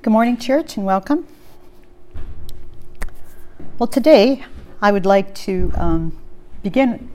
Good morning, church, and welcome. Well, today I would like to begin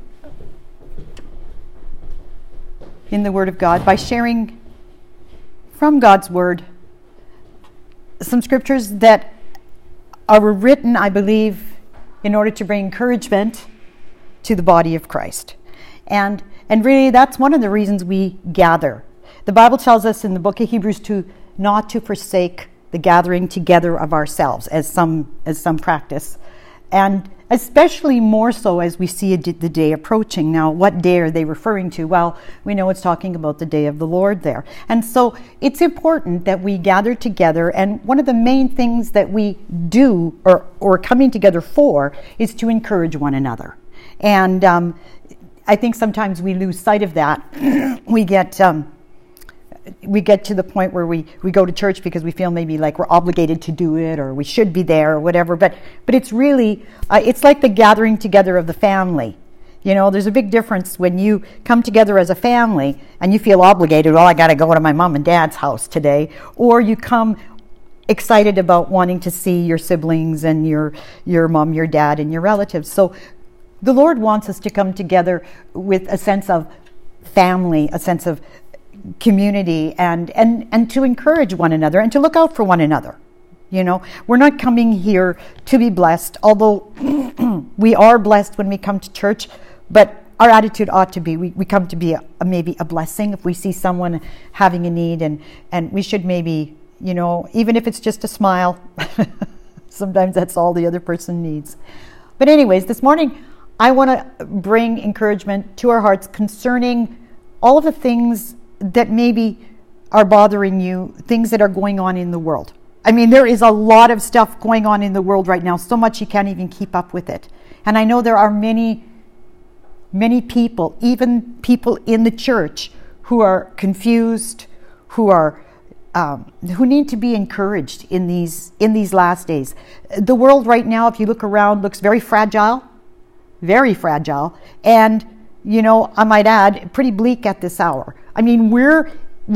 in the Word of God by sharing from God's Word some scriptures that are written, I believe, in order to bring encouragement to the body of Christ. And really, that's one of the reasons we gather. The Bible tells us in the book of Hebrews not to forsake the gathering together of ourselves, as some practice, and especially more so as we see the day approaching. Now, what day are they referring to? Well, we know it's talking about the day of the Lord there. And so it's important that we gather together, and one of the main things that we do or coming together for is to encourage one another. And I think sometimes we lose sight of that. We get to the point where we go to church because we feel maybe like we're obligated to do it, or we should be there, or whatever. But it's really, it's like the gathering together of the family. You know, there's a big difference when you come together as a family and you feel obligated, well, I got to go to my mom and dad's house today. Or you come excited about wanting to see your siblings and your mom, your dad, and your relatives. So the Lord wants us to come together with a sense of family, a sense of community, and to encourage one another and to look out for one another. You know, we're not coming here to be blessed, although we are blessed when we come to church, but our attitude ought to be, we come to be maybe a blessing if we see someone having a need, and we should maybe, you know, even if it's just a smile, sometimes that's all the other person needs. But anyways, this morning I want to bring encouragement to our hearts concerning all of the things that maybe are bothering you, things that are going on in the world. I mean, there is a lot of stuff going on in the world right now, so much you can't even keep up with it. And I know there are many people, even people in the church, who are confused, who need to be encouraged in these last days. The world right now, if you look around, looks very fragile, and, you know, I might add, pretty bleak at this hour. I mean, we're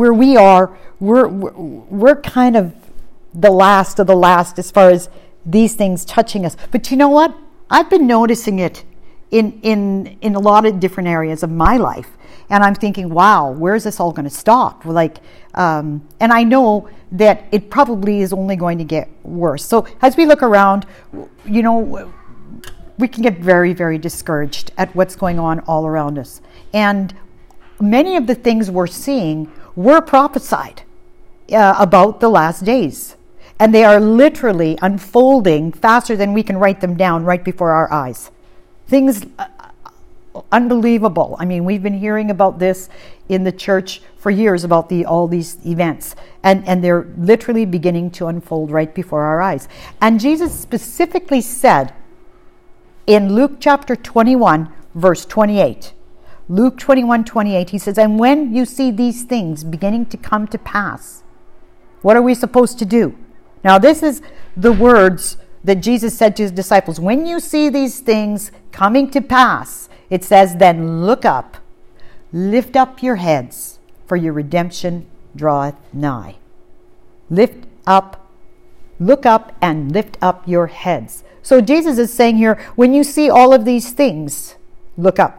kind of the last of the last as far as these things touching us. But you know what? I've been noticing it in a lot of different areas of my life, and I'm thinking, wow, where's this all going to stop? Like, and I know that it probably is only going to get worse. So as we look around, you know, we can get very, very discouraged at what's going on all around us. And many of the things we're seeing were prophesied about the last days. And they are literally unfolding faster than we can write them down right before our eyes. Things unbelievable. I mean, we've been hearing about this in the church for years, about all these events. And they're literally beginning to unfold right before our eyes. And Jesus specifically said in Luke chapter 21, verse 28, Luke 21:28, he says, and when you see these things beginning to come to pass, what are we supposed to do? Now, this is the words that Jesus said to his disciples. When you see these things coming to pass, it says, then look up, lift up your heads, for your redemption draweth nigh. Look up and lift up your heads. So Jesus is saying here, when you see all of these things, look up.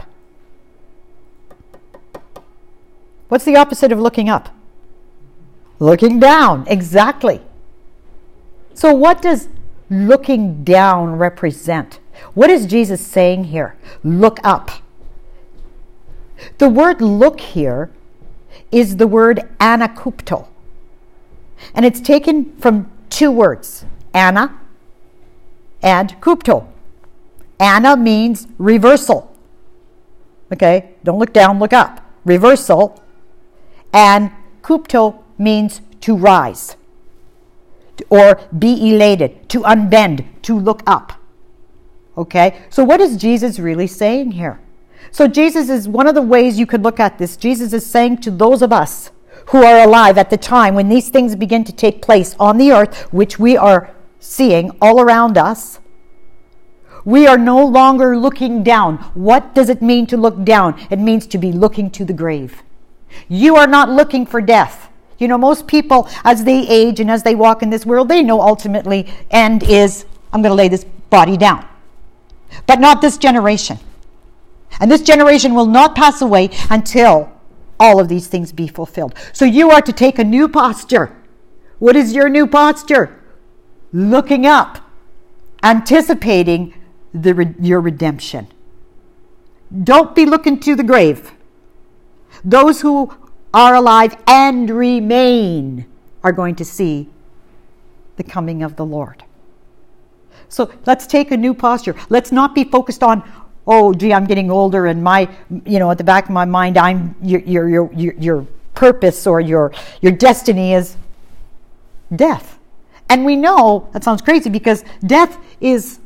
What's the opposite of looking up? Looking down, exactly. So what does looking down represent? What is Jesus saying here? Look up. The word look here is the word anakupto. And it's taken from two words, ana and kupto. Ana means reversal. Okay, don't look down, look up. Reversal. And kupto means to rise, or be elated, to unbend, to look up. Okay, so what is Jesus really saying here? So Jesus is one of the ways you could look at this. Jesus is saying to those of us who are alive at the time when these things begin to take place on the earth, which we are seeing all around us, we are no longer looking down. What does it mean to look down? It means to be looking to the grave. You are not looking for death. You know, most people, as they age and as they walk in this world, they know ultimately end is, I'm going to lay this body down. But not this generation. And this generation will not pass away until all of these things be fulfilled. So you are to take a new posture. What is your new posture? Looking up, anticipating your redemption. Don't be looking to the grave. Those who are alive and remain are going to see the coming of the Lord. So let's take a new posture. Let's not be focused on, oh, gee, I'm getting older, and at the back of my mind, your purpose or your destiny is death. And we know that sounds crazy because death is,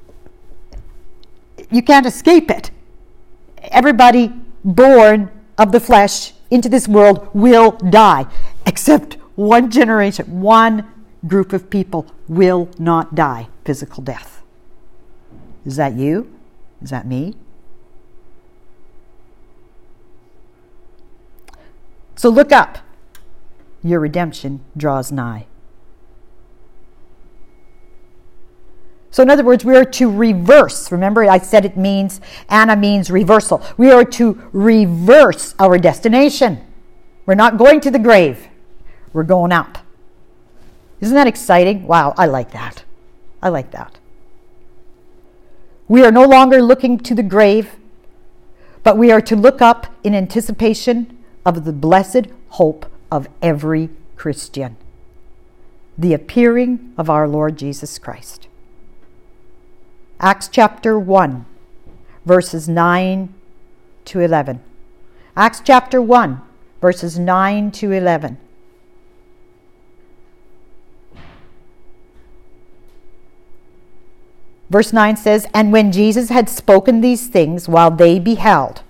you can't escape it. Everybody born of the flesh into this world will die, except one generation, one group of people will not die physical death. Is that you? Is that me? So look up. Your redemption draws nigh. So in other words, we are to reverse. Remember, I said it means, Anna means reversal. We are to reverse our destination. We're not going to the grave. We're going up. Isn't that exciting? Wow, I like that. I like that. We are no longer looking to the grave, but we are to look up in anticipation of the blessed hope of every Christian, the appearing of our Lord Jesus Christ. Acts chapter 1, verses 9 to 11. Acts chapter 1, verses 9 to 11. Verse 9 says, "And when Jesus had spoken these things while they beheld."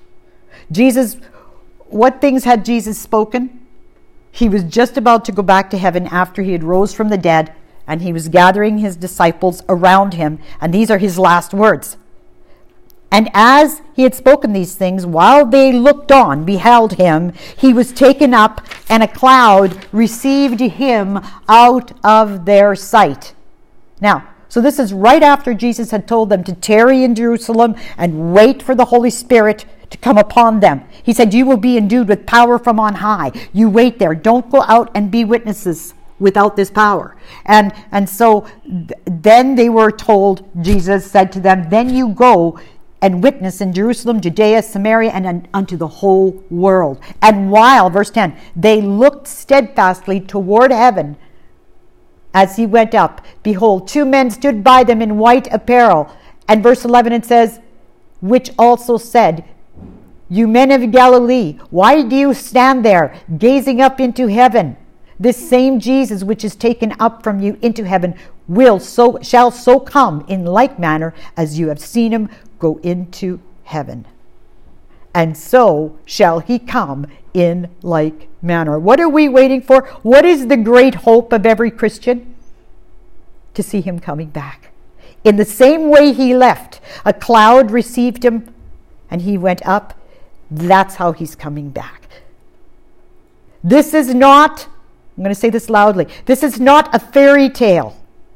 What things had Jesus spoken? He was just about to go back to heaven after he had rose from the dead, and he was gathering his disciples around him, and these are his last words. "And as he had spoken these things, while they looked on, beheld him, he was taken up, and a cloud received him out of their sight." Now, so this is right after Jesus had told them to tarry in Jerusalem and wait for the Holy Spirit to come upon them. He said, "You will be endued with power from on high." You wait there. Don't go out and be witnesses without this power. And so then they were told, Jesus said to them, "Then you go and witness in Jerusalem, Judea, Samaria, and unto the whole world." And while, verse 10, they looked steadfastly toward heaven as he went up, behold, two men stood by them in white apparel. And verse 11, it says, which also said, "You men of Galilee, why do you stand there, gazing up into heaven? This same Jesus which is taken up from you into heaven shall so come in like manner as you have seen him go into heaven. And so shall he come in like manner." What are we waiting for? What is the great hope of every Christian? To see him coming back. In the same way he left, a cloud received him and he went up. That's how he's coming back. This is not, I'm going to say this loudly, this is not a fairy tale.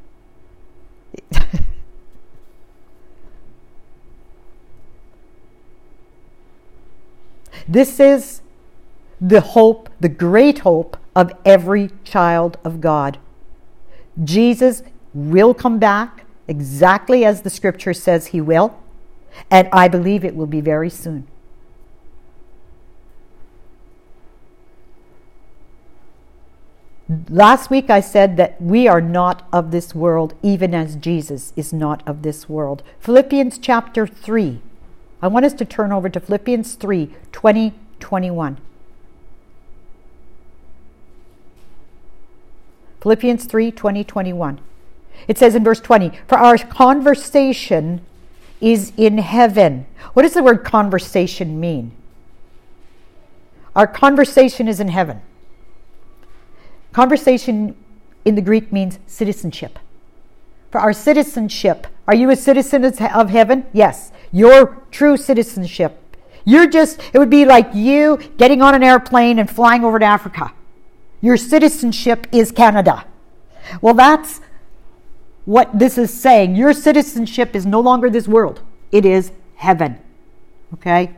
This is the hope, the great hope of every child of God. Jesus will come back exactly as the scripture says he will, and I believe it will be very soon. Last week I said that we are not of this world, even as Jesus is not of this world. Philippians chapter 3. I want us to turn over to Philippians 3, 20, 21. Philippians 3, 20, 21. It says in verse 20, "For our conversation is in heaven." What does the word conversation mean? Our conversation is in heaven. Conversation in the Greek means citizenship. For our citizenship, are you a citizen of heaven? Yes. Your true citizenship. It would be like you getting on an airplane and flying over to Africa. Your citizenship is Canada. Well, that's what this is saying. Your citizenship is no longer this world. It is heaven. Okay?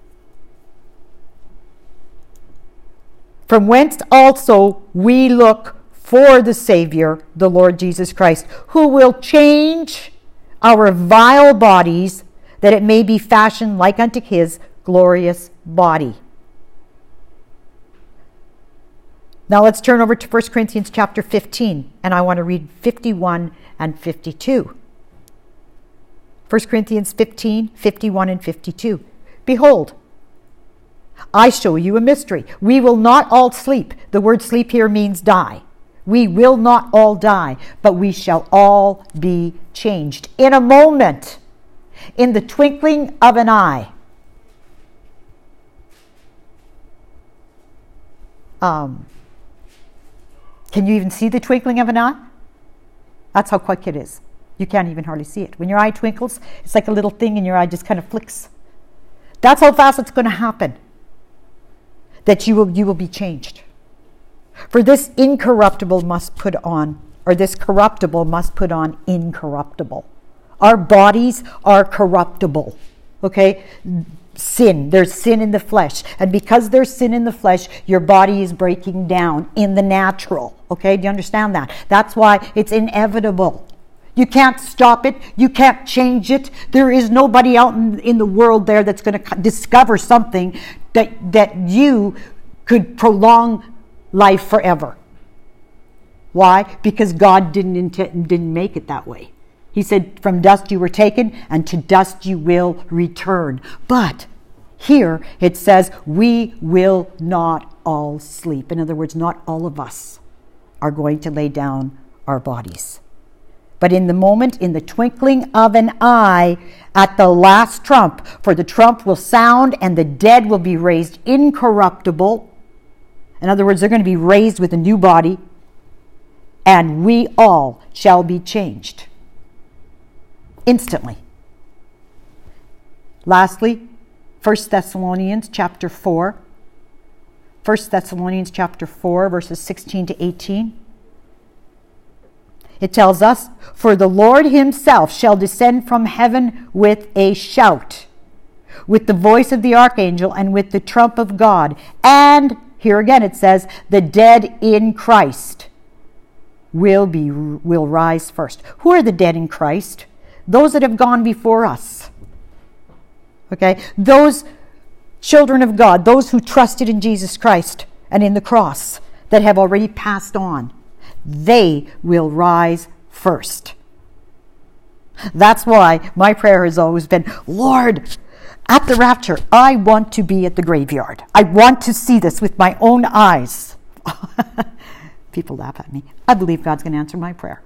From whence also we look for the Savior, the Lord Jesus Christ, who will change our vile bodies, that it may be fashioned like unto his glorious body. Now let's turn over to 1 Corinthians chapter 15, and I want to read 51 and 52. 1 Corinthians 15, 51 and 52. Behold, I show you a mystery. We will not all sleep. The word sleep here means die. We will not all die, but we shall all be changed in a moment, in the twinkling of an eye. Can you even see the twinkling of an eye? That's how quick it is. You can't even hardly see it. When your eye twinkles, it's like a little thing in your eye just kind of flicks. That's how fast it's going to happen, that you will be changed. For this incorruptible must put on, or this corruptible must put on incorruptible. Our bodies are corruptible. Okay? Sin. There's sin in the flesh. And because there's sin in the flesh, your body is breaking down in the natural. Okay? Do you understand that? That's why it's inevitable. You can't stop it. You can't change it. There is nobody out in the world there that's going to discover something that you could prolong life forever. Why? Because God didn't make it that way. He said, from dust you were taken, and to dust you will return. But here it says, we will not all sleep. In other words, not all of us are going to lay down our bodies. But in the moment, in the twinkling of an eye, at the last trump, for the trump will sound, and the dead will be raised incorruptible. In other words, they're going to be raised with a new body, and we all shall be changed instantly. Lastly, 1 Thessalonians chapter 4. 1 Thessalonians chapter 4, verses 16 to 18. It tells us, for the Lord himself shall descend from heaven with a shout, with the voice of the archangel, and with the trump of God. And, here again it says, the dead in Christ will rise first. Who are the dead in Christ? Those that have gone before us. Okay? Those children of God, those who trusted in Jesus Christ and in the cross, that have already passed on. They will rise first. That's why my prayer has always been, Lord, at the rapture, I want to be at the graveyard. I want to see this with my own eyes. People laugh at me. I believe God's going to answer my prayer.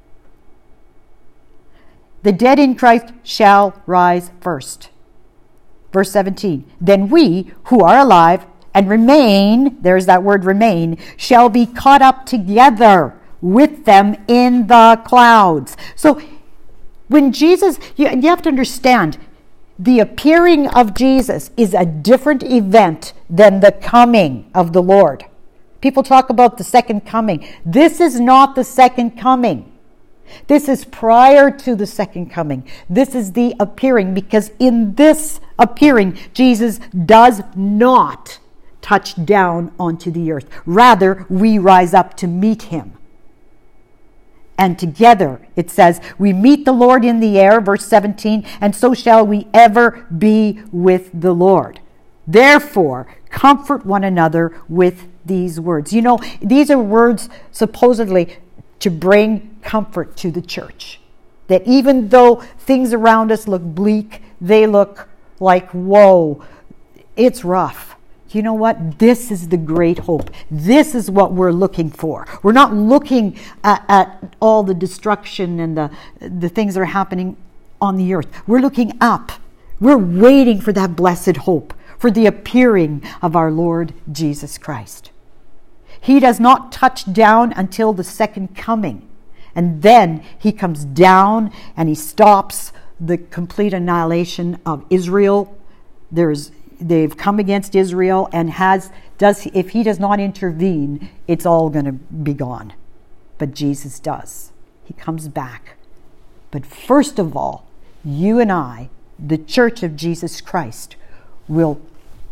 The dead in Christ shall rise first. Verse 17, then we who are alive and remain, there's that word remain, shall be caught up together with them in the clouds. So when Jesus, you have to understand, the appearing of Jesus is a different event than the coming of the Lord. People talk about the second coming. This is not the second coming. This is prior to the second coming. This is the appearing, because in this appearing, Jesus does not touch down onto the earth. Rather, we rise up to meet him. And together, it says, we meet the Lord in the air, verse 17, and so shall we ever be with the Lord. Therefore, comfort one another with these words. You know, these are words supposedly to bring comfort to the church. That even though things around us look bleak, they look like, whoa, it's rough. You know what? This is the great hope. This is what we're looking for. We're not looking at all the destruction and the things that are happening on the earth. We're looking up. We're waiting for that blessed hope, for the appearing of our Lord Jesus Christ. He does not touch down until the second coming. And then he comes down and he stops the complete annihilation of Israel. There's they've come against Israel, and if he does not intervene, it's all going to be gone. But Jesus does. He comes back. But first of all, you and I, the Church of Jesus Christ, will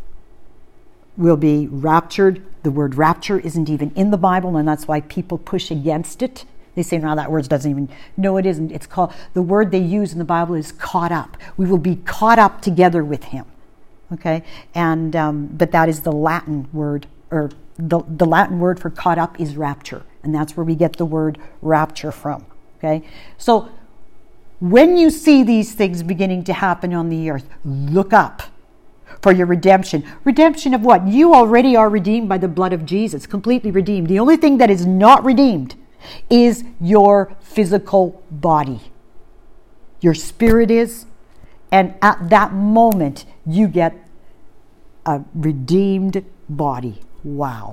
be raptured. The word rapture isn't even in the Bible, and that's why people push against it. They say, no, that word doesn't even... No, it isn't. It's called... The word they use in the Bible is caught up. We will be caught up together with him. Okay? And but that is the Latin word, or the Latin word for caught up is rapture. And that's where we get the word rapture from. Okay? So when you see these things beginning to happen on the earth, look up for your redemption. Redemption of what? You already are redeemed by the blood of Jesus, completely redeemed. The only thing that is not redeemed is your physical body. Your spirit is, and at that moment you get a redeemed body. Wow.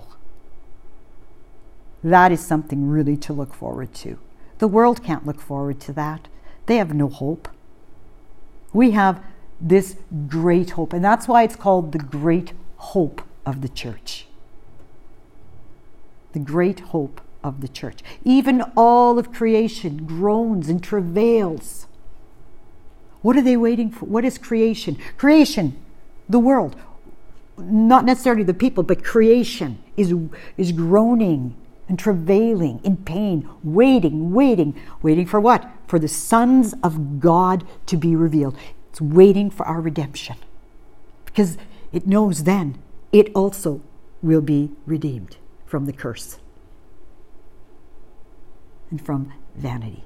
That is something really to look forward to. The world can't look forward to that. They have no hope. We have this great hope, and that's why it's called the great hope of the church. The great hope of the church. Even all of creation groans and travails. What are they waiting for? What is creation? Creation, the world. Not necessarily the people, but creation is groaning and travailing in pain, waiting for what? For the sons of God to be revealed. It's waiting for our redemption. Because it knows then it also will be redeemed from the curse and from vanity.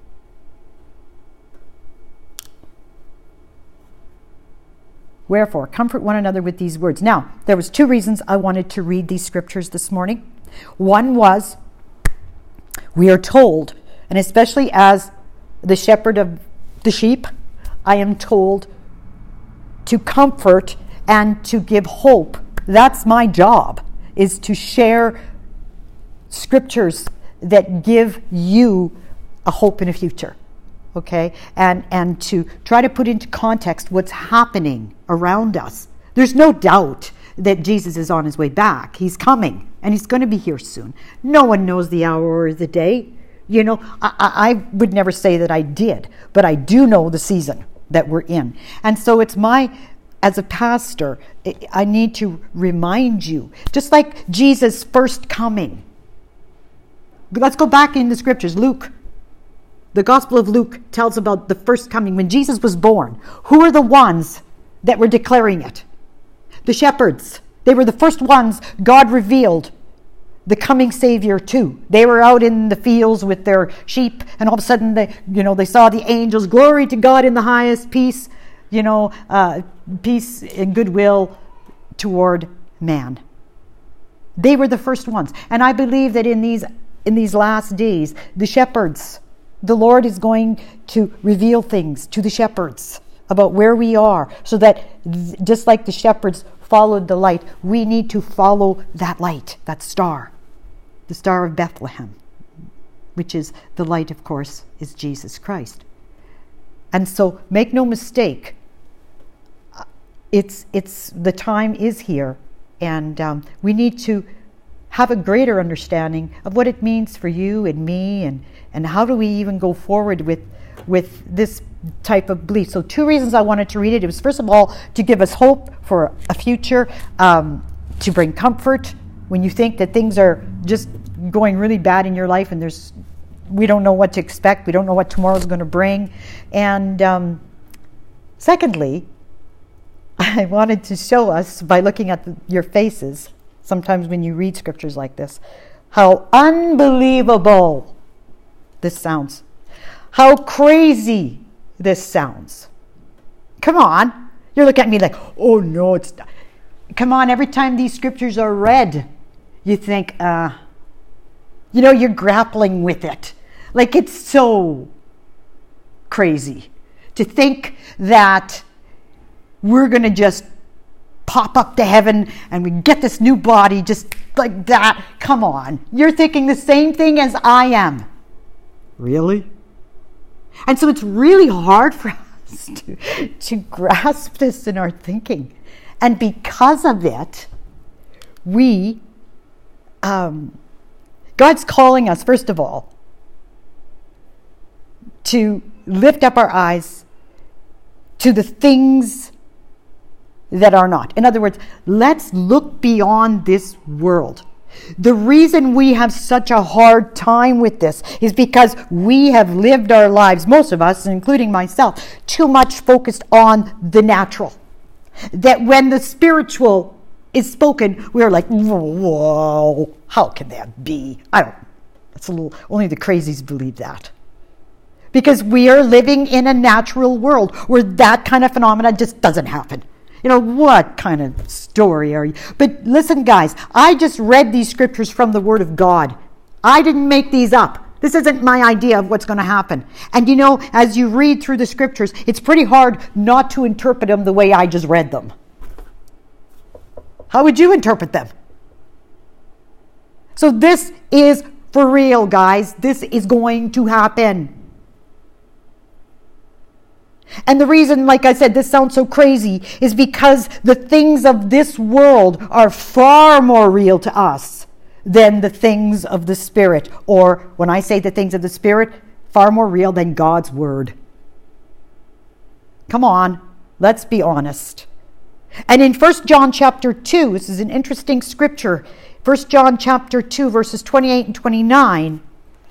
Wherefore, comfort one another with these words. Now, there was two reasons I wanted to read these scriptures this morning. One was, we are told, and especially as the shepherd of the sheep, I am told to comfort and to give hope. That's my job, is to share scriptures that give you a hope in a future. Okay? And to try to put into context what's happening around us. There's no doubt that Jesus is on his way back. He's coming, and he's going to be here soon. No one knows the hour or the day. You know, I would never say that I did, but I do know the season that we're in. And so it's as a pastor, I need to remind you, just like Jesus' first coming. Let's go back in the scriptures. Luke. The Gospel of Luke tells about the first coming. When Jesus was born, who are the ones that were declaring it? The shepherds. They were the first ones God revealed the coming Savior to. They were out in the fields with their sheep, and all of a sudden they saw the angels. Glory to God in the highest, peace, peace and goodwill toward man. They were the first ones. And I believe that in these last days, the shepherds, the Lord is going to reveal things to the shepherds about where we are, so that just like the shepherds followed the light, we need to follow that light, that star, the Star of Bethlehem, which is the light, of course, is Jesus Christ. And so make no mistake, it's the time is here, and we need to have a greater understanding of what it means for you and me, and how do we even go forward with this type of belief. So two reasons I wanted to read it. It was, first of all, to give us hope for a future, to bring comfort when you think that things are just going really bad in your life, and we don't know what to expect. We don't know what tomorrow's going to bring. And secondly, I wanted to show us, by looking at your faces, sometimes when you read scriptures like this, how unbelievable this sounds. How crazy this sounds. Come on. You're looking at me like, oh no, it's not. Come on, every time these scriptures are read, you think, you're grappling with it. Like, it's so crazy to think that we're going to just pop up to heaven and we get this new body just like that. Come on. You're thinking the same thing as I am. Really? And so it's really hard for us to grasp this in our thinking. And because of it, God's calling us, first of all, to lift up our eyes to the things that are not. In other words, let's look beyond this world. The reason we have such a hard time with this is because we have lived our lives, most of us, including myself, too much focused on the natural. That when the spiritual is spoken, we're like, whoa, how can that be? Only the crazies believe that. Because we are living in a natural world where that kind of phenomena just doesn't happen. What kind of story are you? But listen, guys, I just read these scriptures from the Word of God. I didn't make these up. This isn't my idea of what's going to happen. And as you read through the scriptures, it's pretty hard not to interpret them the way I just read them. How would you interpret them? So this is for real, guys. This is going to happen. And the reason, like I said, this sounds so crazy is because the things of this world are far more real to us than the things of the Spirit. Or when I say the things of the Spirit, far more real than God's Word. Come on, let's be honest. And in 1 John chapter 2, this is an interesting scripture. 1 John chapter 2, verses 28 and 29.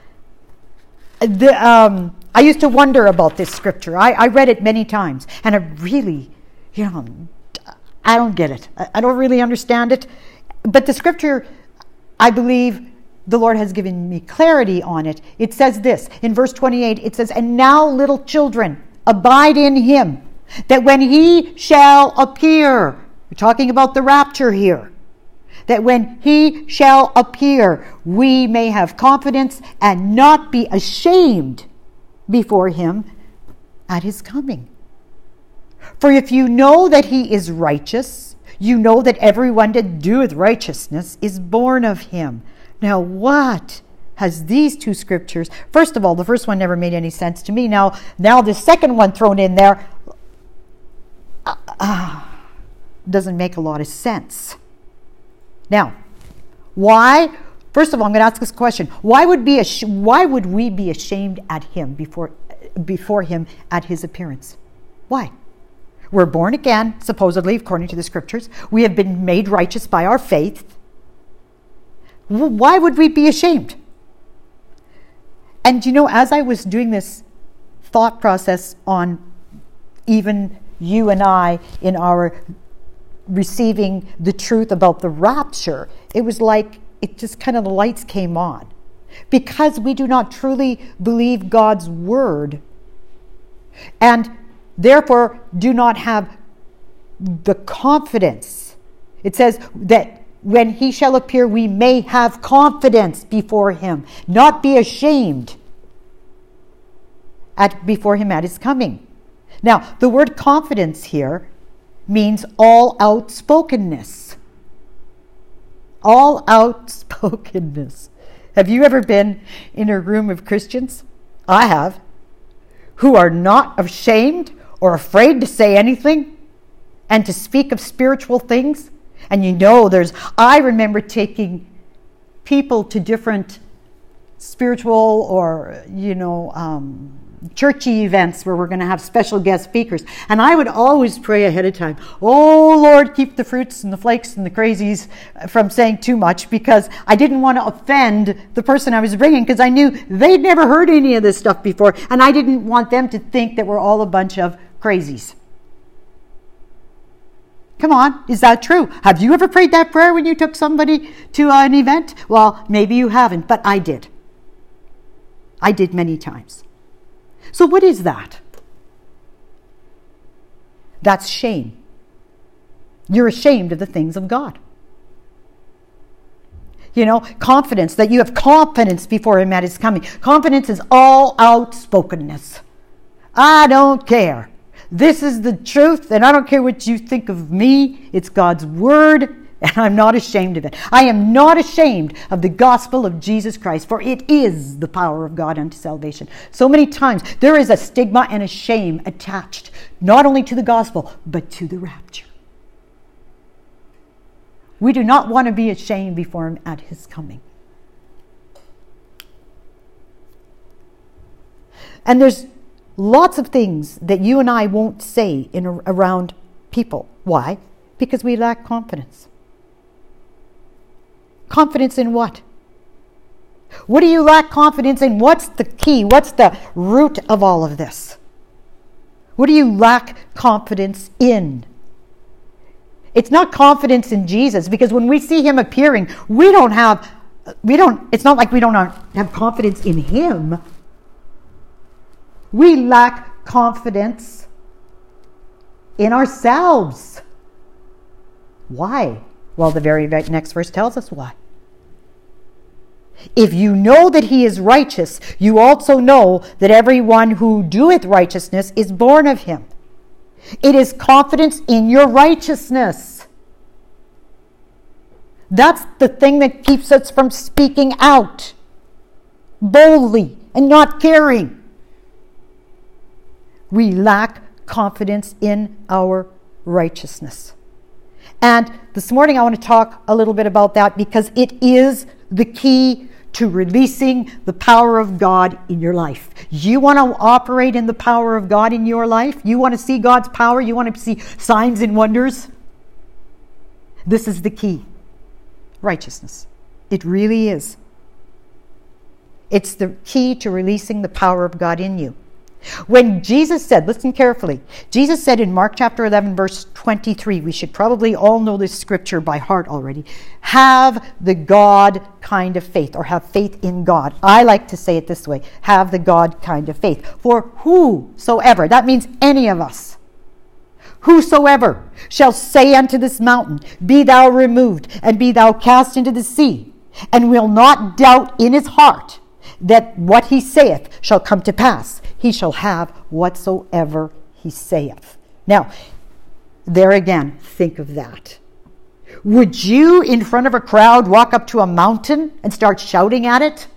I used to wonder about this scripture. I read it many times, and I really, I don't get it. I don't really understand it. But the scripture, I believe the Lord has given me clarity on it. It says this, in verse 28, it says, "And now, little children, abide in him, that when he shall appear," we're talking about the rapture here, "that when he shall appear, we may have confidence and not be ashamed before him at his coming. For if you know that he is righteous, you know that everyone that doeth righteousness is born of him." Now, what has these two scriptures? First of all, the first one never made any sense to me. Now the second one thrown in there doesn't make a lot of sense. Now, why? First of all, I'm going to ask this question: Why would we be ashamed at him before him at his appearance? Why? We're born again, supposedly, according to the scriptures. We have been made righteous by our faith. Why would we be ashamed? And as I was doing this thought process on even you and I in our receiving the truth about the rapture, it was like it just kind of the lights came on. Because we do not truly believe God's word and therefore do not have the confidence. It says that when he shall appear, we may have confidence before him, not be ashamed before him at his coming. Now, the word confidence here means all outspokenness. All outspokenness. Have you ever been in a room of Christians? I have. Who are not ashamed or afraid to say anything and to speak of spiritual things? And I remember taking people to different spiritual or, churchy events where we're going to have special guest speakers. And I would always pray ahead of time, "Oh Lord, keep the fruits and the flakes and the crazies from saying too much," because I didn't want to offend the person I was bringing, because I knew they'd never heard any of this stuff before, and I didn't want them to think that we're all a bunch of crazies. Come on, is that true? Have you ever prayed that prayer when you took somebody to an event? Well, maybe you haven't, but I did. I did many times. So what is that? That's shame. You're ashamed of the things of God. Confidence, that you have confidence before him at his coming. Confidence is all outspokenness. I don't care. This is the truth, and I don't care what you think of me. It's God's word, and I'm not ashamed of it. I am not ashamed of the gospel of Jesus Christ, for it is the power of God unto salvation. So many times there is a stigma and a shame attached, not only to the gospel, but to the rapture. We do not want to be ashamed before him at his coming. And there's lots of things that you and I won't say around people. Why? Because we lack confidence. Confidence in what? What do you lack confidence in? What's the key? What's the root of all of this? What do you lack confidence in? It's not confidence in Jesus, because when we see him appearing, it's not like we don't have confidence in him. We lack confidence in ourselves. Why? Well, the very next verse tells us why. If you know that he is righteous, you also know that everyone who doeth righteousness is born of him. It is confidence in your righteousness. That's the thing that keeps us from speaking out boldly and not caring. We lack confidence in our righteousness. And this morning I want to talk a little bit about that, because it is the key to releasing the power of God in your life. You want to operate in the power of God in your life? You want to see God's power? You want to see signs and wonders? This is the key. Righteousness. It really is. It's the key to releasing the power of God in you. When Jesus said, listen carefully, Jesus said in Mark chapter 11, verse 23, we should probably all know this scripture by heart already, have the God kind of faith, or have faith in God. I like to say it this way, have the God kind of faith. For whosoever, that means any of us, whosoever shall say unto this mountain, be thou removed, and be thou cast into the sea, and will not doubt in his heart that what he saith shall come to pass, he shall have whatsoever he saith. Now, there again, think of that. Would you, in front of a crowd, walk up to a mountain and start shouting at it?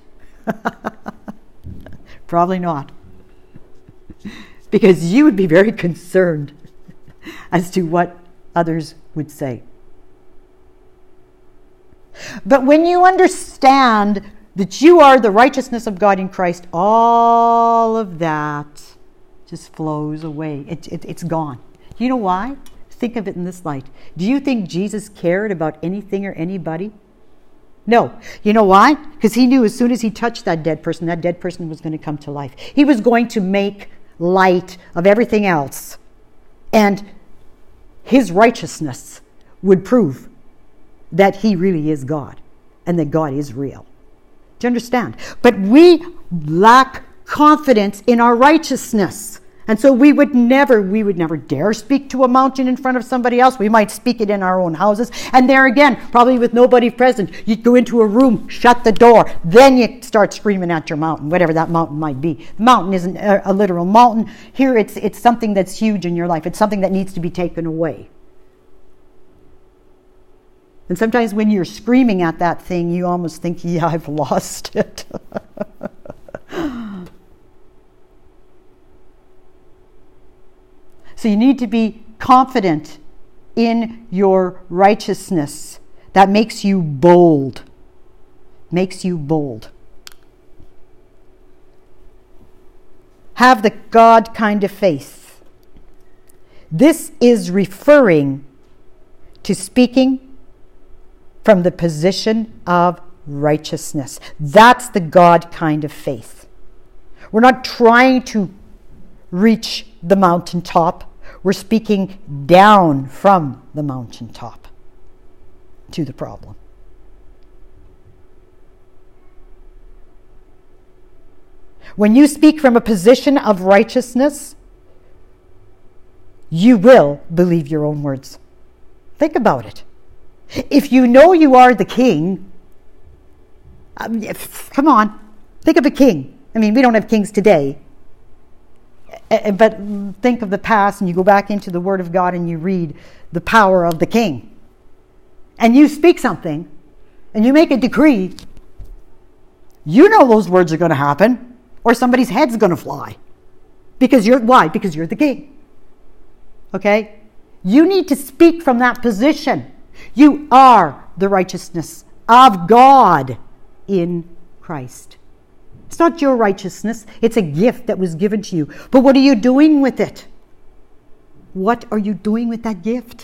Probably not. Because you would be very concerned as to what others would say. But when you understand that you are the righteousness of God in Christ, all of that just flows away. It's gone. You know why? Think of it in this light. Do you think Jesus cared about anything or anybody? No. You know why? Because he knew as soon as he touched that dead person was going to come to life. He was going to make light of everything else. And his righteousness would prove that he really is God and that God is real. Do you understand? But we lack confidence in our righteousness. And so we would never dare speak to a mountain in front of somebody else. We might speak it in our own houses. And there again, probably with nobody present, you'd go into a room, shut the door, then you start screaming at your mountain, whatever that mountain might be. The mountain isn't a literal mountain. Here it's something that's huge in your life. It's something that needs to be taken away. And sometimes when you're screaming at that thing, you almost think, yeah, I've lost it. So you need to be confident in your righteousness. That makes you bold. Makes you bold. Have the God kind of faith. This is referring to speaking from the position of righteousness. That's the God kind of faith. We're not trying to reach the mountaintop. We're speaking down from the mountaintop to the problem. When you speak from a position of righteousness, you will believe your own words. Think about it. If you know you are the king, come on, think of a king. I mean, we don't have kings today. But think of the past, and you go back into the Word of God and you read the power of the king. And you speak something, and you make a decree. You know those words are going to happen, or somebody's head's going to fly. Why? Because you're the king. Okay? You need to speak from that position. You are the righteousness of God in Christ. It's not your righteousness. It's a gift that was given to you. But what are you doing with it? What are you doing with that gift?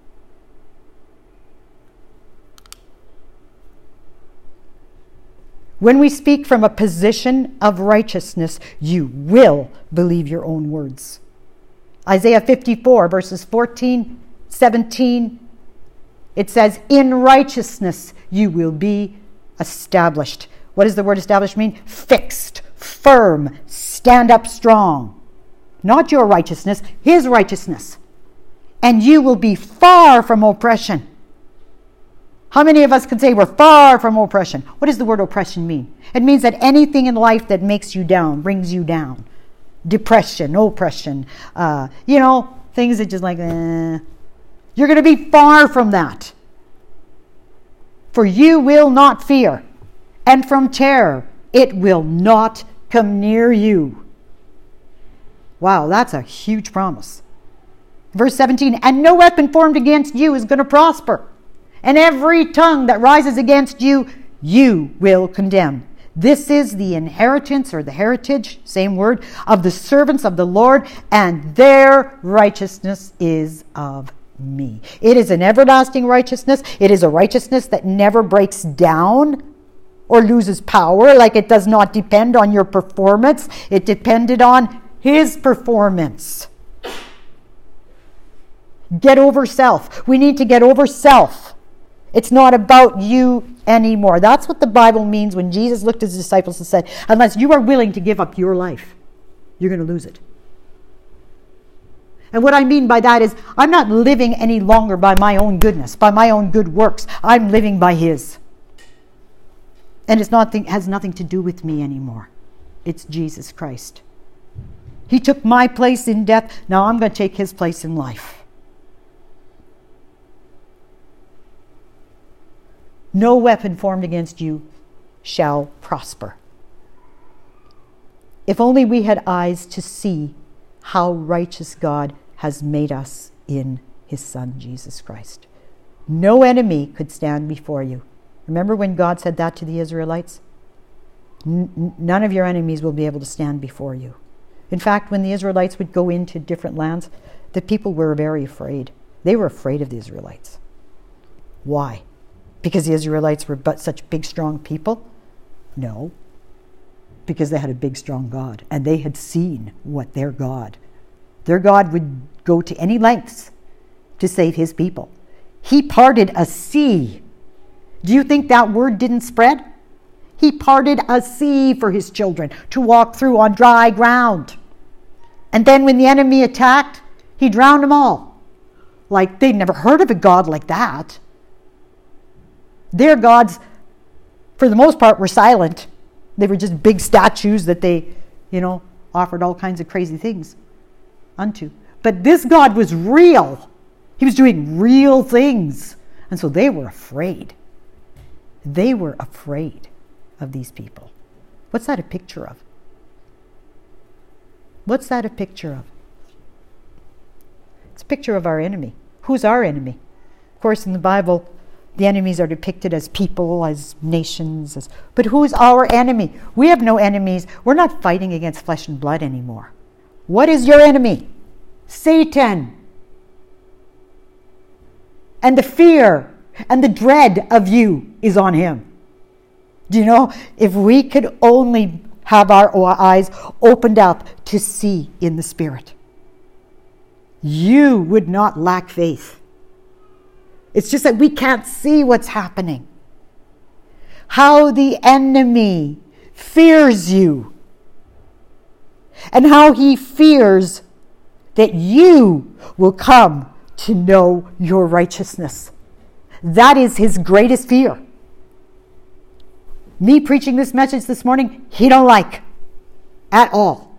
When we speak from a position of righteousness, you will believe your own words. Isaiah 54, verses 14, 17, it says, in righteousness you will be established. What does the word established mean? Fixed, firm, stand up strong. Not your righteousness, his righteousness. And you will be far from oppression. How many of us can say we're far from oppression? What does the word oppression mean? It means that anything in life that makes you down, brings you down. Depression, oppression, things that just like, You're going to be far from that. For you will not fear, and from terror it will not come near you. Wow, that's a huge promise. Verse 17, and no weapon formed against you is going to prosper. And every tongue that rises against you, you will condemn. This is the inheritance, or the heritage, same word, of the servants of the Lord, and their righteousness is of me. It is an everlasting righteousness. It is a righteousness that never breaks down or loses power. Like, it does not depend on your performance. It depended on his performance. Get over self. We need to get over self. It's not about you anymore. That's what the Bible means when Jesus looked at his disciples and said, unless you are willing to give up your life, you're going to lose it. And what I mean by that is, I'm not living any longer by my own goodness, by my own good works. I'm living by his. And it has nothing to do with me anymore. It's Jesus Christ. He took my place in death. Now I'm going to take his place in life. No weapon formed against you shall prosper. If only we had eyes to see how righteous God has made us in his Son, Jesus Christ. No enemy could stand before you. Remember when God said that to the Israelites? None of your enemies will be able to stand before you. In fact, when the Israelites would go into different lands, the people were very afraid. They were afraid of the Israelites. Why? Because the Israelites were but such big, strong people? No. Because they had a big, strong God. And they had seen what their God would go to any lengths to save his people. He parted a sea. Do you think that word didn't spread? He parted a sea for his children to walk through on dry ground. And then when the enemy attacked, he drowned them all. Like, they'd never heard of a God like that. Their gods, for the most part, were silent. They were just big statues that they, offered all kinds of crazy things unto. But this God was real. He was doing real things. And so they were afraid. They were afraid of these people. What's that a picture of? What's that a picture of? It's a picture of our enemy. Who's our enemy? Of course, in the Bible, the enemies are depicted as people, as nations. But who's our enemy? We have no enemies. We're not fighting against flesh and blood anymore. What is your enemy? Satan. And the fear and the dread of you is on him. Do you know, if we could only have our eyes opened up to see in the Spirit, you would not lack faith. It's just that we can't see what's happening. How the enemy fears you. And how he fears that you will come to know your righteousness. That is his greatest fear. Me preaching this message this morning, he don't like at all.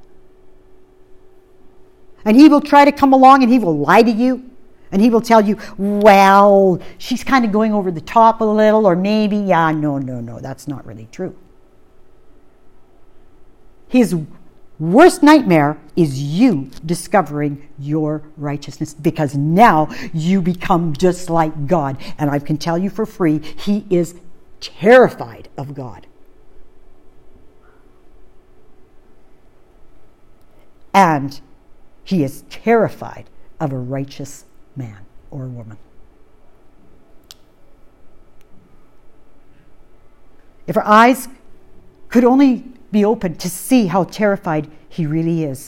And he will try to come along and he will lie to you. And he will tell you, well, she's kind of going over the top a little, or maybe, no, that's not really true. His worst nightmare is you discovering your righteousness, because now you become just like God. And I can tell you for free, he is terrified of God. And he is terrified of a righteous man or woman. If our eyes could only be open to see how terrified he really is.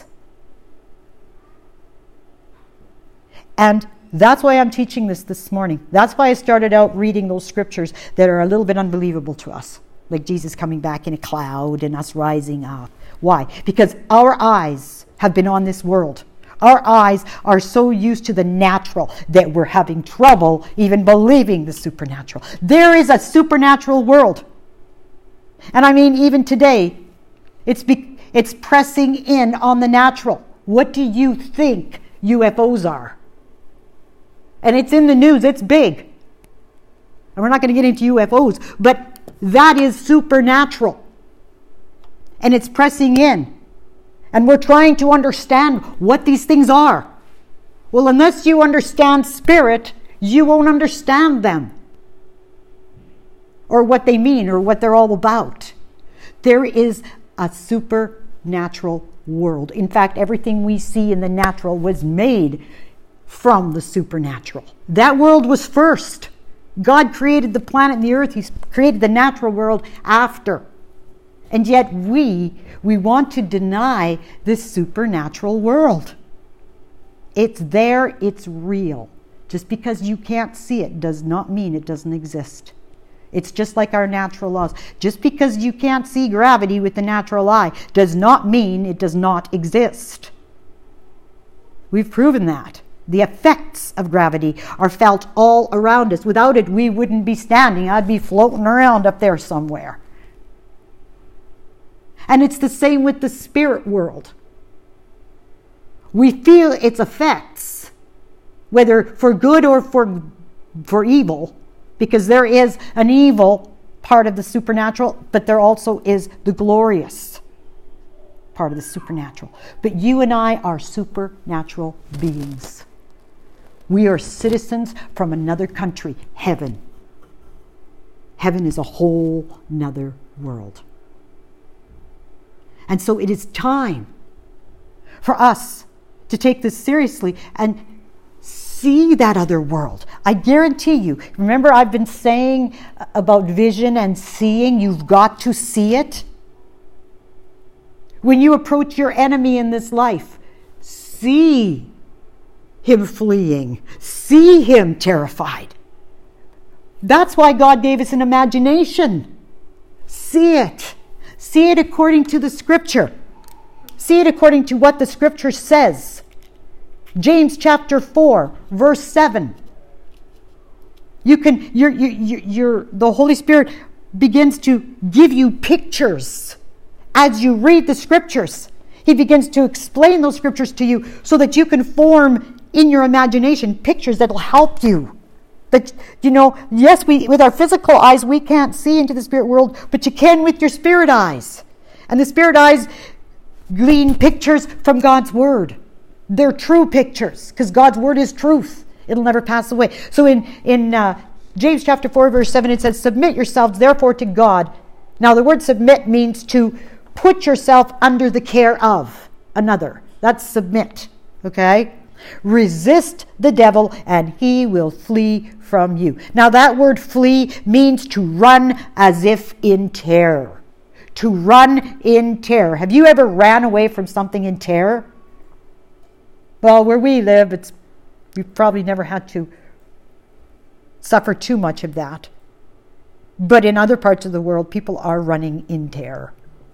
And that's why I'm teaching this morning. That's why I started out reading those scriptures that are a little bit unbelievable to us. Like Jesus coming back in a cloud and us rising up. Why? Because our eyes have been on this world. Our eyes are so used to the natural that we're having trouble even believing the supernatural. There is a supernatural world. And I mean, even today, it's pressing in on the natural. What do you think UFOs are? And it's in the news. It's big. And we're not going to get into UFOs, but that is supernatural. And it's pressing in. And we're trying to understand what these things are. Well, unless you understand spirit, you won't understand them. Or what they mean, or what they're all about. There is a supernatural world. In fact, everything we see in the natural was made from the supernatural. That world was first. God created the planet and the earth. He created the natural world after. And yet we want to deny this supernatural world. It's there, it's real. Just because you can't see it does not mean it doesn't exist. It's just like our natural laws. Just because you can't see gravity with the natural eye does not mean it does not exist. We've proven that. The effects of gravity are felt all around us. Without it, we wouldn't be standing. I'd be floating around up there somewhere. And it's the same with the spirit world. We feel its effects, whether for good or for evil, because there is an evil part of the supernatural, but there also is the glorious part of the supernatural. But you and I are supernatural beings. We are citizens from another country, heaven. Heaven is a whole nother world. And so it is time for us to take this seriously and see that other world. I guarantee you, remember I've been saying about vision and seeing, you've got to see it. When you approach your enemy in this life, see him fleeing, see him terrified. That's why God gave us an imagination. See it. See it according to the scripture. See it according to what the scripture says. James chapter 4, verse 7. The Holy Spirit begins to give you pictures as you read the scriptures. He begins to explain those scriptures to you so that you can form in your imagination pictures that will help you. That, yes, with our physical eyes, we can't see into the spirit world, but you can with your spirit eyes. And the spirit eyes glean pictures from God's word. They're true pictures, because God's word is truth. It'll never pass away. So in James chapter 4, verse 7, it says, "Submit yourselves therefore to God." Now the word submit means to put yourself under the care of another. That's submit. Okay? "Resist the devil and he will flee from you." Now that word flee means to run as if in terror. To run in terror. Have you ever ran away from something in terror? Well, where we live, we've probably never had to suffer too much of that. But in other parts of the world, people are running in terror.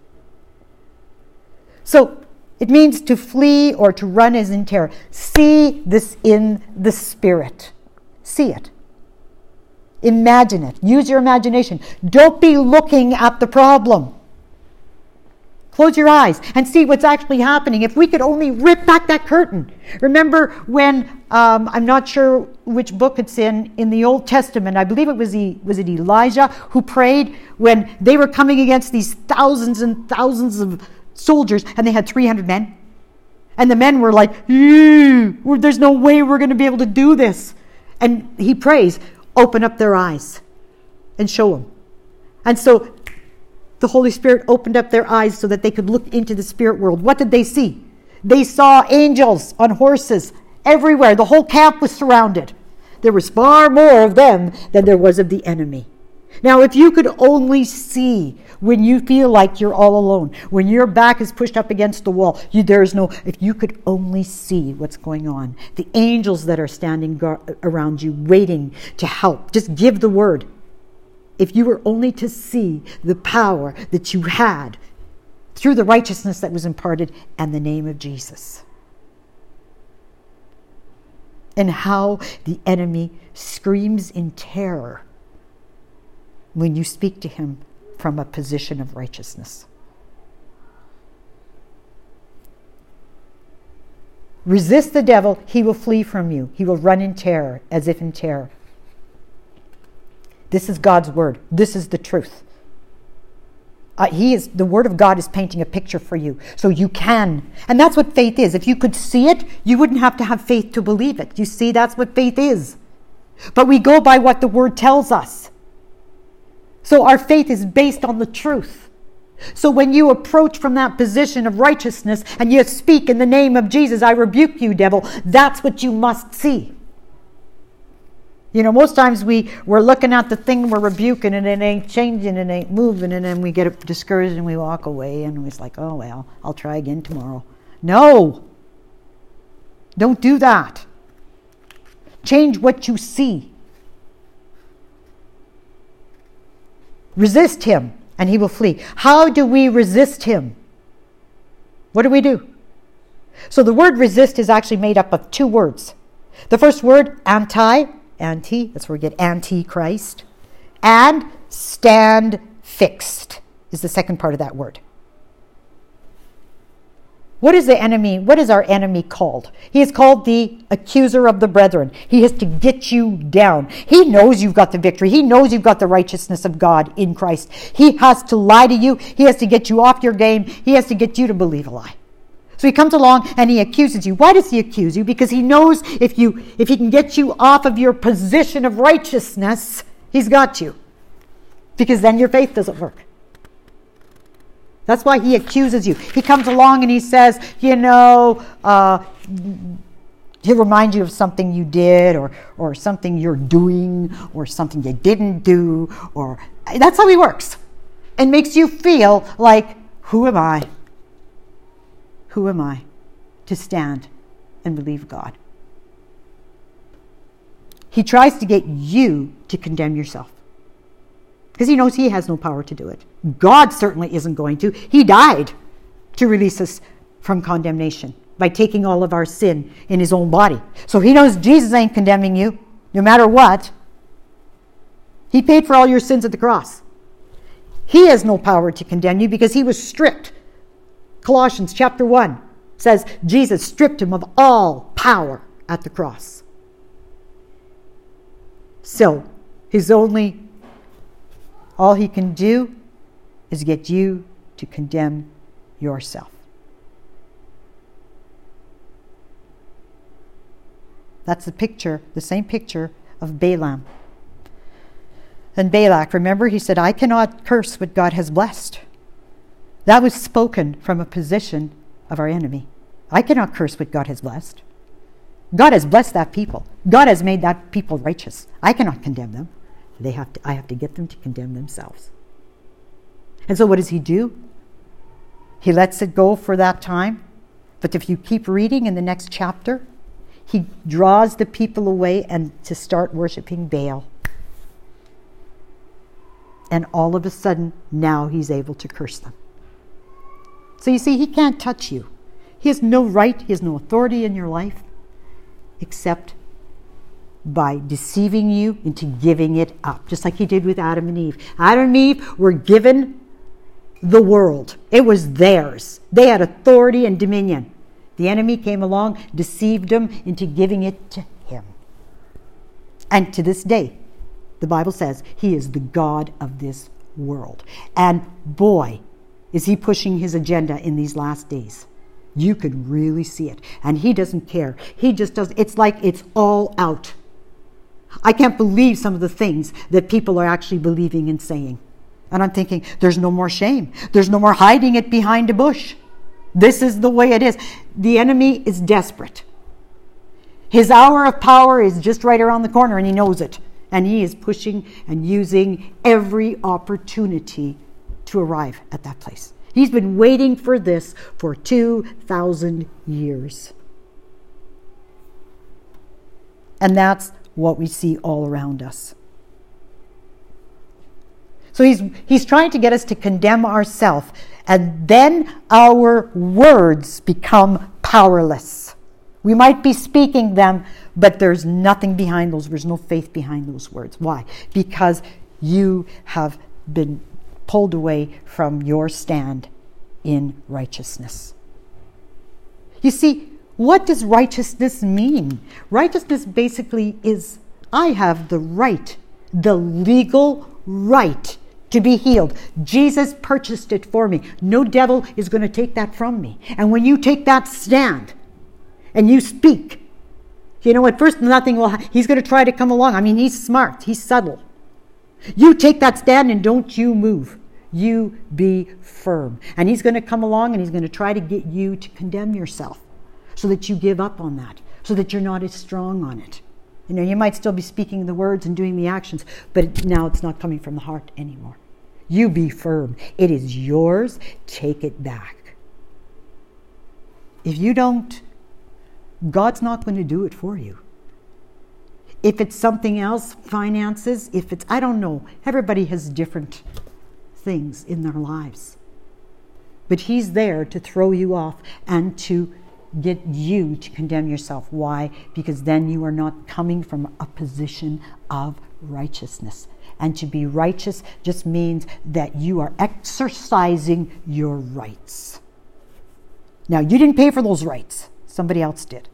So it means to flee or to run as in terror. See this in the spirit. See it. Imagine it. Use your imagination. Don't be looking at the problem. Close your eyes and see what's actually happening. If we could only rip back that curtain. Remember when, I'm not sure which book it's in the Old Testament, I believe was it Elijah who prayed when they were coming against these thousands and thousands of soldiers, and they had 300 men. And the men were like, there's no way we're going to be able to do this. And he prays, open up their eyes and show them. And so the Holy Spirit opened up their eyes so that they could look into the spirit world. What did they see? They saw angels on horses everywhere. The whole camp was surrounded. There was far more of them than there was of the enemy. Now, if you could only see when you feel like you're all alone, when your back is pushed up against the wall, if you could only see what's going on, the angels that are standing around you waiting to help, just give the word. If you were only to see the power that you had through the righteousness that was imparted and the name of Jesus. And how the enemy screams in terror when you speak to him from a position of righteousness. Resist the devil, he will flee from you. He will run in terror, as if in terror. This is God's word. This is the truth. The word of God is painting a picture for you, so you can. And that's what faith is. If you could see it, you wouldn't have to have faith to believe it. You see, that's what faith is. But we go by what the word tells us. So our faith is based on the truth. So when you approach from that position of righteousness and you speak in the name of Jesus, I rebuke you, devil, that's what you must see. You know, most times we're looking at the thing we're rebuking and it ain't changing, it ain't moving, and then we get discouraged and we walk away and it's like, oh, well, I'll try again tomorrow. No! Don't do that. Change what you see. Resist him and he will flee. How do we resist him? What do? So the word resist is actually made up of two words. The first word, anti, that's where we get antichrist, and stand fixed is the second part of that word. What is the enemy? What is our enemy called? He is called the accuser of the brethren. He has to get you down. He knows you've got the victory. He knows you've got the righteousness of God in Christ. He has to lie to you. He has to get you off your game. He has to get you to believe a lie. So he comes along and he accuses you. Why does he accuse you? Because he knows if he can get you off of your position of righteousness, he's got you. Because then your faith doesn't work. That's why he accuses you. He comes along and he says, he'll remind you of something you did or something you're doing or something you didn't do. Or that's how he works. And makes you feel like, who am I? Who am I to stand and believe God? He tries to get you to condemn yourself. Because he knows he has no power to do it. God certainly isn't going to. He died to release us from condemnation by taking all of our sin in his own body. So he knows Jesus ain't condemning you, no matter what. He paid for all your sins at the cross. He has no power to condemn you because he was stripped. Colossians chapter 1 says Jesus stripped him of all power at the cross. So, all he can do is get you to condemn yourself. That's the same picture of Balaam. And Balak, remember, he said, I cannot curse what God has blessed. That was spoken from a position of our enemy. I cannot curse what God has blessed. God has blessed that people. God has made that people righteous. I cannot condemn them. I have to get them to condemn themselves. And so what does he do? He lets it go for that time. But if you keep reading in the next chapter, he draws the people away and to start worshiping Baal. And all of a sudden, now he's able to curse them. So you see, he can't touch you. He has no right, he has no authority in your life except by deceiving you into giving it up, just like he did with Adam and Eve. Adam and Eve were given the world. It was theirs. They had authority and dominion. The enemy came along, deceived them into giving it to him. And to this day, the Bible says he is the God of this world. And boy, is he pushing his agenda in these last days. You could really see it. And he doesn't care. He just does. It's like it's all out. I can't believe some of the things that people are actually believing and saying. And I'm thinking, there's no more shame. There's no more hiding it behind a bush. This is the way it is. The enemy is desperate. His hour of power is just right around the corner, and he knows it. And he is pushing and using every opportunity to arrive at that place. He's been waiting for this for 2,000 years. And that's what we see all around us. So he's trying to get us to condemn ourselves, and then our words become powerless. We might be speaking them, but there's nothing behind those. There's no faith behind those words. Why? Because you have been pulled away from your stand in righteousness. You see, what does righteousness mean? Righteousness basically is, I have the right, the legal right to be healed. Jesus purchased it for me. No devil is going to take that from me. And when you take that stand and you speak, you know, at first nothing will he's going to try to come along. I mean, he's smart. He's subtle. You take that stand and don't you move. You be firm. And he's going to come along and he's going to try to get you to condemn yourself so that you give up on that, so that you're not as strong on it. You know, you might still be speaking the words and doing the actions, but now it's not coming from the heart anymore. You be firm. It is yours. Take it back. If you don't, God's not going to do it for you. If it's something else, finances, if it's, I don't know, everybody has different things in their lives. But he's there to throw you off and to get you to condemn yourself. Why? Because then you are not coming from a position of righteousness. And to be righteous just means that you are exercising your rights. Now, you didn't pay for those rights. Somebody else did.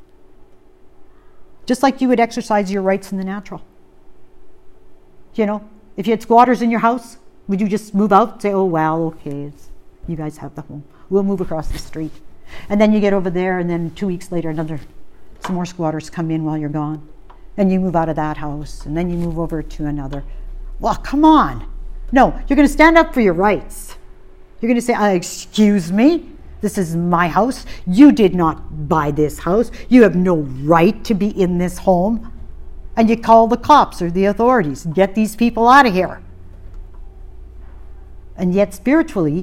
Just like you would exercise your rights in the natural. You know, if you had squatters in your house, would you just move out and say, oh, well, okay, you guys have the home. We'll move across the street. And then you get over there, and then 2 weeks later, some more squatters come in while you're gone. And you move out of that house, and then you move over to another. Well, come on. No, you're going to stand up for your rights. You're going to say, excuse me, this is my house. You did not buy this house. You have no right to be in this home. And you call the cops or the authorities. Get these people out of here. And yet spiritually,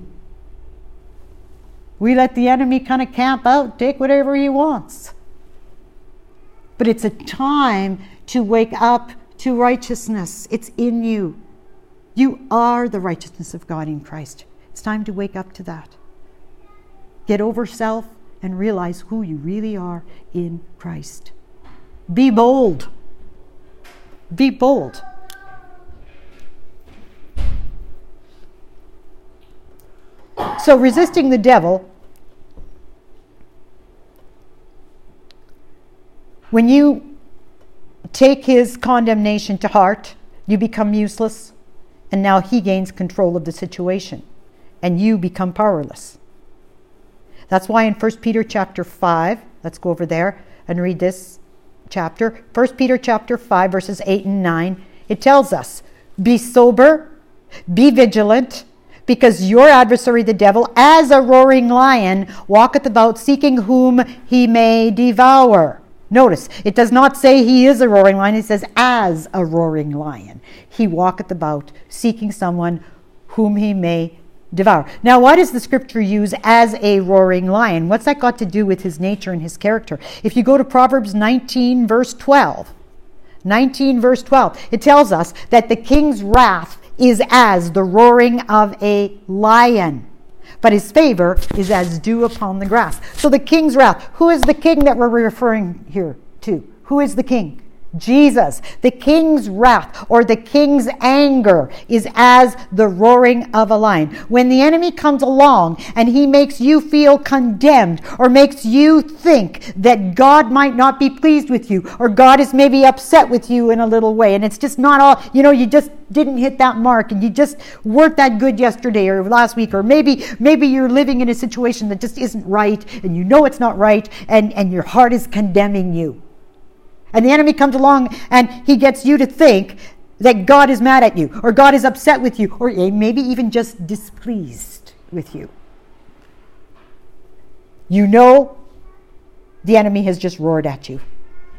we let the enemy kind of camp out, take whatever he wants. But it's a time to wake up to righteousness. It's in you. You are the righteousness of God in Christ. It's time to wake up to that. Get over self and realize who you really are in Christ. Be bold. Be bold. So resisting the devil, when you take his condemnation to heart, you become useless, and now he gains control of the situation, and you become powerless. That's why in 1 Peter chapter 5, let's go over there and read this chapter. 1 Peter chapter 5, verses 8 and 9, it tells us, be sober, be vigilant, because your adversary the devil, as a roaring lion, walketh about seeking whom he may devour. Notice, it does not say he is a roaring lion. It says as a roaring lion. He walketh about seeking someone whom he may devour. Now, why does the scripture use as a roaring lion? What's that got to do with his nature and his character? If you go to Proverbs 19, verse 12, it tells us that the king's wrath is as the roaring of a lion, but his favor is as dew upon the grass. So the king's wrath, who is the king that we're referring here to? Who is the king? Jesus. The king's wrath or the king's anger is as the roaring of a lion. When the enemy comes along and he makes you feel condemned or makes you think that God might not be pleased with you or God is maybe upset with you in a little way, and it's just not all, you just didn't hit that mark and you just weren't that good yesterday or last week, or maybe you're living in a situation that just isn't right and you know it's not right, and your heart is condemning you. And the enemy comes along and he gets you to think that God is mad at you or God is upset with you or maybe even just displeased with you. You know the enemy has just roared at you.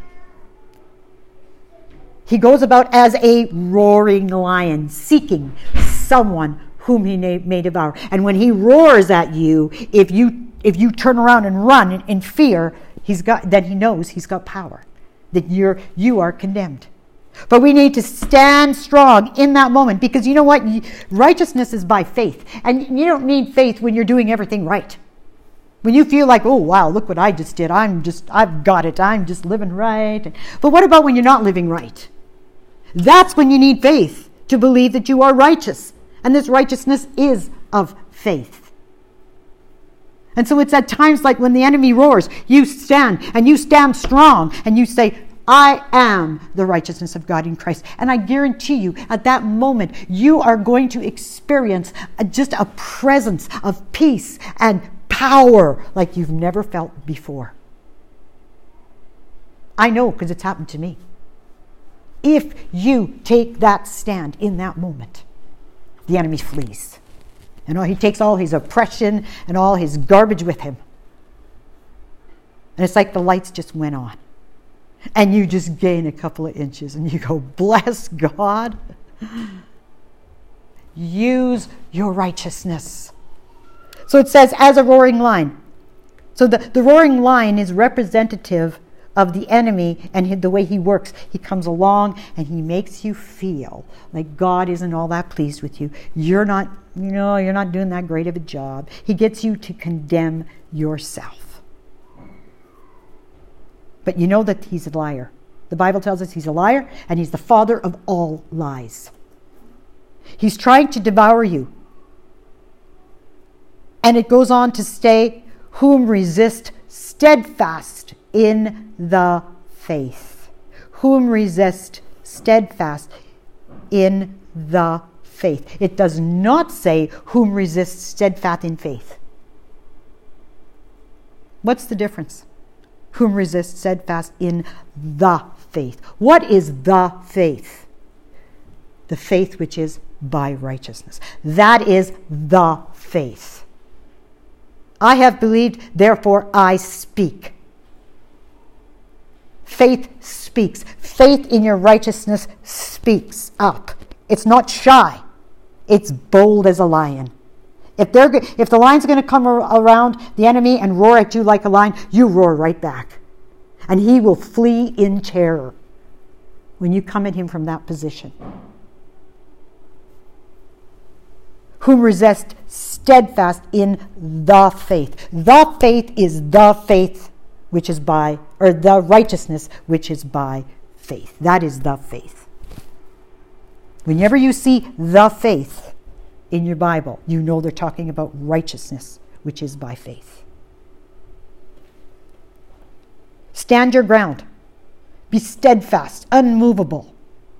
He goes about as a roaring lion, seeking someone whom he may devour. And when he roars at you, if you turn around and run in fear, then he knows he's got power, that you are condemned. But we need to stand strong in that moment, because you know what? Righteousness is by faith. And you don't need faith when you're doing everything right. When you feel like, oh wow, look what I just did. I've got it. I'm just living right. But what about when you're not living right? That's when you need faith to believe that you are righteous. And this righteousness is of faith. And so it's at times like when the enemy roars, you stand strong and you say, I am the righteousness of God in Christ. And I guarantee you, at that moment, you are going to experience just a presence of peace and power like you've never felt before. I know, because it's happened to me. If you take that stand in that moment, the enemy flees. And he takes all his oppression and all his garbage with him. And it's like the lights just went on. And you just gain a couple of inches and you go, bless God. Use your righteousness. So it says, as a roaring lion. So the roaring lion is representative of the enemy and the way he works. He comes along and he makes you feel like God isn't all that pleased with you. You're not doing that great of a job. He gets you to condemn yourself. But you know that he's a liar. The Bible tells us he's a liar and he's the father of all lies. He's trying to devour you. And it goes on to say, whom resist steadfast in the faith. Whom resist steadfast in the faith. It does not say whom resist steadfast in faith. What's the difference? Whom resist steadfast in the faith. What is the faith? The faith which is by righteousness. That is the faith. I have believed, therefore I speak. Faith speaks. Faith in your righteousness speaks up. It's not shy. It's bold as a lion. If the lion's going to come around the enemy and roar at you like a lion, you roar right back. And he will flee in terror when you come at him from that position. Whom resist steadfast in the faith. The faith is the faith which is by, or the righteousness which is by faith. That is the faith. Whenever you see the faith in your Bible, you know they're talking about righteousness which is by faith. Stand your ground. Be steadfast, unmovable.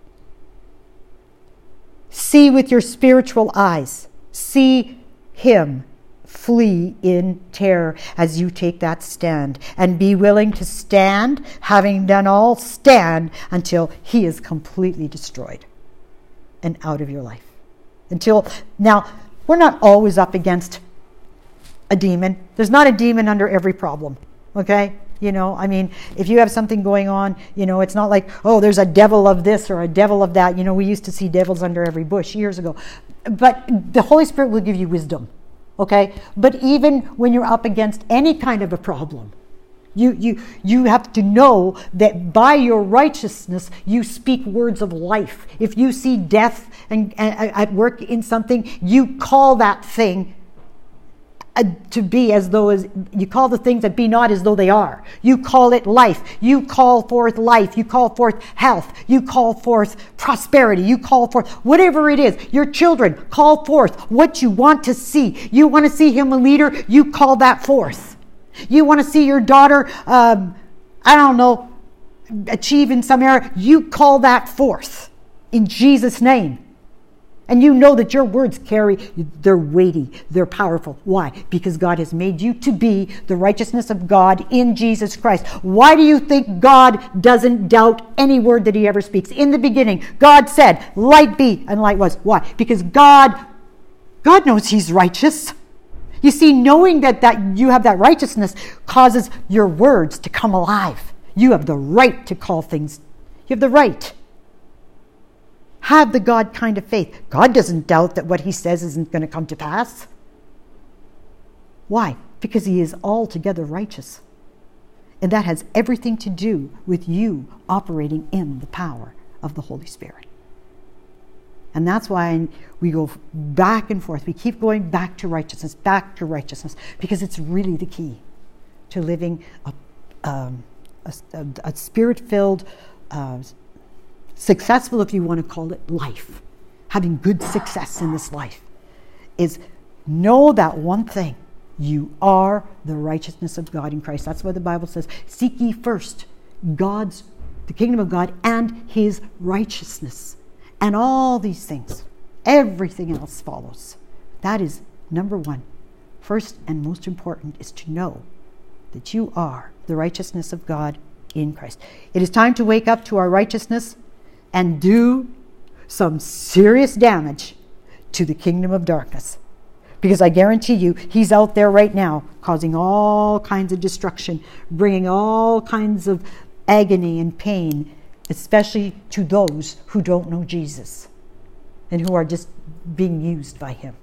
See with your spiritual eyes. See him flee in terror as you take that stand. And be willing to stand, having done all, stand until he is completely destroyed and out of your life. Now, we're not always up against a demon. There's not a demon under every problem, okay? If you have something going on, it's not like, oh, there's a devil of this or a devil of that. We used to see devils under every bush years ago. But the Holy Spirit will give you wisdom, okay? But even when you're up against any kind of a problem, you have to know that by your righteousness, you speak words of life. If you see death and at work in something, you call that thing to be as though as you call the things that be not as though they are. You call it life. You call forth life. You call forth health. You call forth prosperity. You call forth whatever it is. Your children call forth what you want to see. You want to see him a leader, you call that forth. You want to see your daughter, achieve in some area, you call that forth in Jesus' name. And you know that your words they're weighty, they're powerful. Why? Because God has made you to be the righteousness of God in Jesus Christ. Why do you think God doesn't doubt any word that he ever speaks? In the beginning, God said, light be, and light was. Why? Because God knows he's righteous. You see, knowing that you have that righteousness causes your words to come alive. You have the right to call things. You have the right. Have the God kind of faith. God doesn't doubt that what he says isn't going to come to pass. Why? Because he is altogether righteous. And that has everything to do with you operating in the power of the Holy Spirit. And that's why we go back and forth. We keep going back to righteousness, because it's really the key to living a spirit-filled, successful, if you want to call it, life. Having good success in this life is know that one thing. You are the righteousness of God in Christ. That's why the Bible says, seek ye first the kingdom of God and his righteousness. And all these things, everything else follows. That is number one. First and most important is to know that you are the righteousness of God in Christ. It is time to wake up to our righteousness and do some serious damage to the kingdom of darkness. Because I guarantee you, he's out there right now causing all kinds of destruction, bringing all kinds of agony and pain, especially to those who don't know Jesus and who are just being used by him.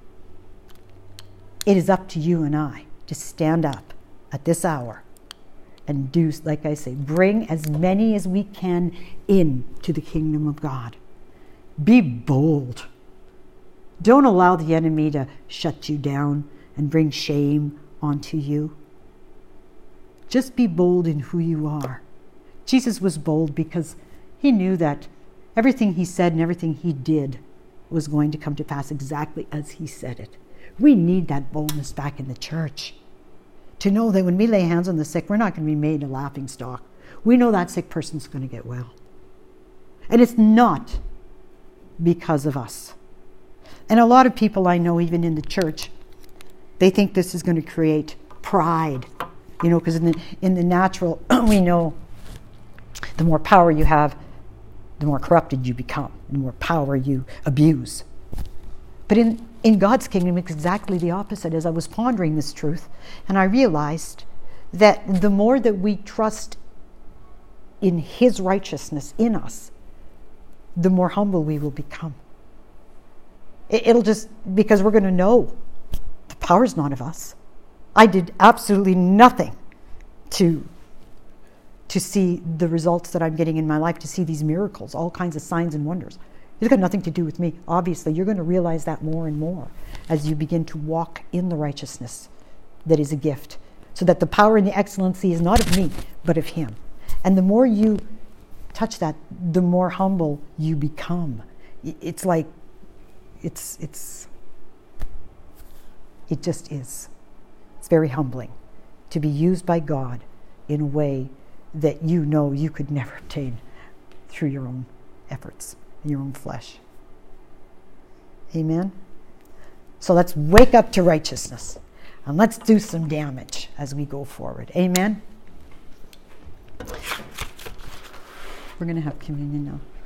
It is up to you and I to stand up at this hour and do, like I say, bring as many as we can into the kingdom of God. Be bold. Don't allow the enemy to shut you down and bring shame onto you. Just be bold in who you are. Jesus was bold because he knew that everything he said and everything he did was going to come to pass exactly as he said it. We need that boldness back in the church. To know that when we lay hands on the sick, we're not going to be made a laughing stock. We know that sick person's going to get well. And it's not because of us. And a lot of people I know, even in the church, they think this is going to create pride. Because in the natural, we know the more power you have, the more corrupted you become, the more power you abuse. But in God's kingdom, it's exactly the opposite. As I was pondering this truth, and I realized that the more that we trust in his righteousness in us, the more humble we will become. It'll just, because we're going to know the power's not of us. I did absolutely nothing to see the results that I'm getting in my life, to see these miracles, all kinds of signs and wonders. It's got nothing to do with me. Obviously, you're going to realize that more and more as you begin to walk in the righteousness that is a gift, so that the power and the excellency is not of me, but of him. And the more you touch that, the more humble you become. It's like, it just is. It's very humbling to be used by God in a way that you know you could never obtain through your own efforts, your own flesh. Amen? So let's wake up to righteousness and let's do some damage as we go forward. Amen? We're going to have communion now.